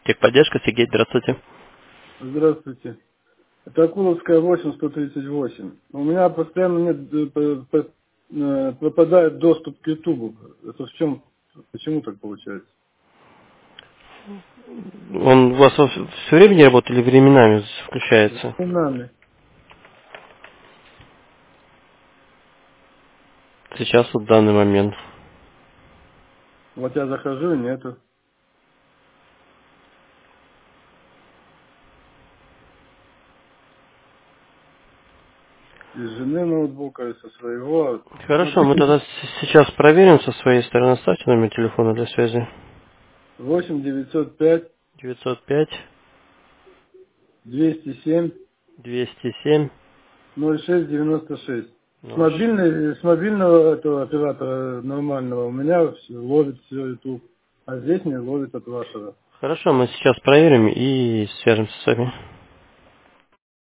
Техподдержка, Сергей, здравствуйте. Здравствуйте. Это Акуловская 8, 138. У меня постоянно пропадает доступ к Ютубу. Это в чем? Почему так получается? Он у вас все время не работает или временами включается? Временами. Сейчас, вот в данный момент. Вот я захожу и нету. Из жены ноутбука, и со своего. Хорошо, мы Смотрите, тогда сейчас проверим со своей стороны. Ставьте номер телефона для связи. 8 905 905 207 207 06 96. 06. С мобильного этого оператора нормального у меня ловит все YouTube, а здесь не ловит от вашего. Хорошо, мы сейчас проверим и свяжемся с вами.